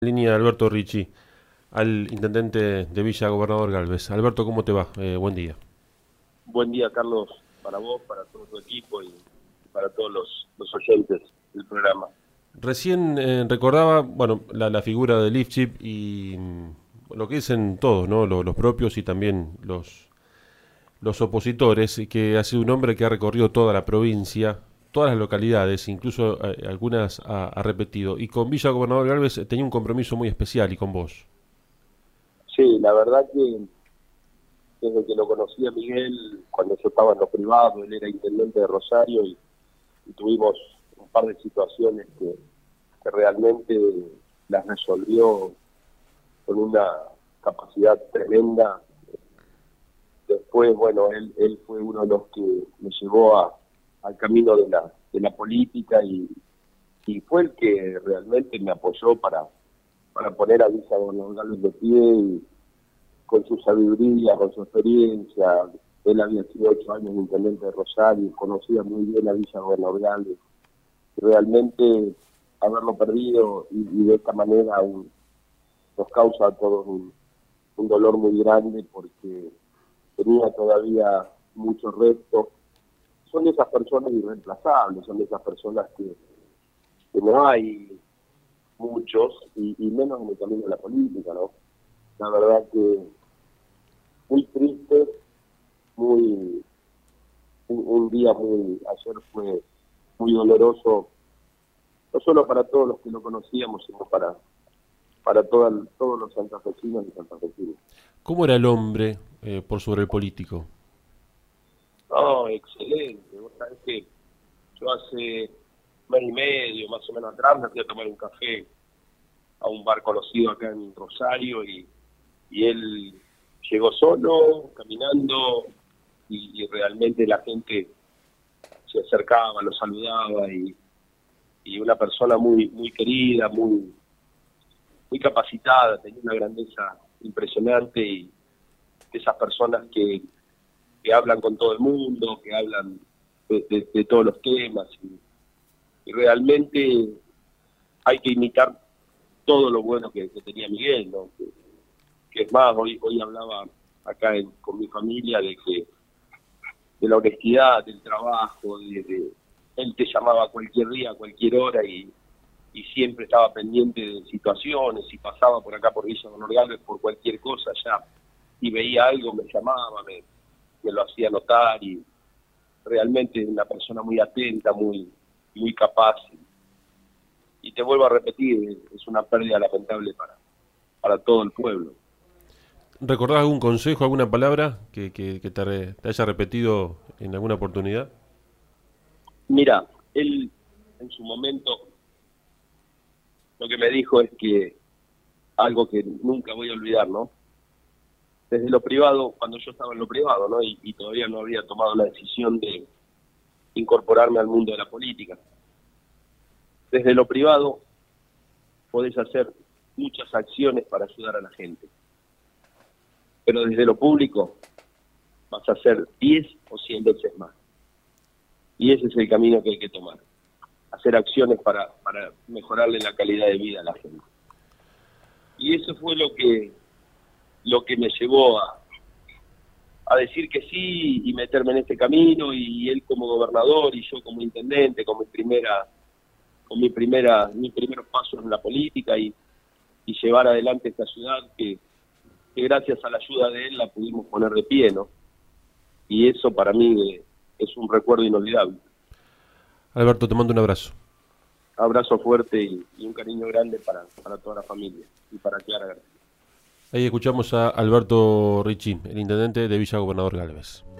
Línea Alberto Ricci, al intendente de Villa Gobernador Galvez. Alberto, ¿cómo te va? Buen día. Buen día, Carlos, para vos, para todo tu equipo y para todos los oyentes del programa. Recién recordaba, bueno, la figura de Lifchip y lo que dicen todos, ¿no? Los propios y también los opositores, y que ha sido un hombre que ha recorrido toda la provincia, todas las localidades, incluso algunas ha repetido. Y con Villa Gobernador Galvez tenía un compromiso muy especial y con vos. Sí, la verdad que desde que lo conocí a Miguel, cuando yo estaba en lo privado, él era intendente de Rosario y tuvimos un par de situaciones que realmente las resolvió con una capacidad tremenda. Después, bueno, él fue uno de los que me llevó al camino de la política y fue el que realmente me apoyó para poner a Villa Gobernador de pie y con su sabiduría, con su experiencia. Él había sido 8 años intendente de Rosario, conocía muy bien a Villa Gobernador. Realmente haberlo perdido y de esta manera nos causa a todos un dolor muy grande porque tenía todavía muchos restos. Son esas personas irreemplazables, son esas personas que no hay muchos y menos en el camino de la política, ¿no? La verdad que muy triste, muy un día ayer fue muy doloroso, no solo para todos los que lo conocíamos, sino para todos los santafesinos y santafesinas. ¿Cómo era el hombre por sobre el político? No, excelente. Vos sabés que yo hace mes y medio, más o menos atrás, me fui a tomar un café a un bar conocido acá en Rosario y él llegó solo, caminando, y realmente la gente se acercaba, lo saludaba y una persona muy querida, muy capacitada, tenía una grandeza impresionante y de esas personas que hablan con todo el mundo, que hablan de todos los temas y realmente hay que imitar todo lo bueno que tenía Miguel, ¿no? Que es más, hoy hablaba acá con mi familia de la honestidad, del trabajo, él te llamaba cualquier día, a cualquier hora y siempre estaba pendiente de situaciones, si pasaba por acá por Villa Don Orgales por cualquier cosa ya y veía algo, me llamaba, me lo hacía notar y realmente una persona muy atenta, muy capaz y te vuelvo a repetir, es una pérdida lamentable para todo el pueblo. ¿Recordás algún consejo, alguna palabra que te haya repetido en alguna oportunidad? Mira, él en su momento lo que me dijo es que algo que nunca voy a olvidar, ¿no? Desde lo privado, cuando yo estaba en lo privado, ¿no? Y todavía no había tomado la decisión de incorporarme al mundo de la política. Desde lo privado podés hacer muchas acciones para ayudar a la gente, pero desde lo público vas a hacer 10 o 100 veces más. Y ese es el camino que hay que tomar, hacer acciones para mejorarle la calidad de vida a la gente. Y eso fue lo que me llevó a decir que sí y meterme en este camino, y él como gobernador y yo como intendente, mis primeros pasos en la política y llevar adelante esta ciudad que gracias a la ayuda de él la pudimos poner de pie, ¿no? Y eso para mí es un recuerdo inolvidable. Alberto, te mando un abrazo. Abrazo fuerte y un cariño grande para toda la familia y para Clara García. Ahí escuchamos a Alberto Ricci, el intendente de Villa Gobernador Galvez.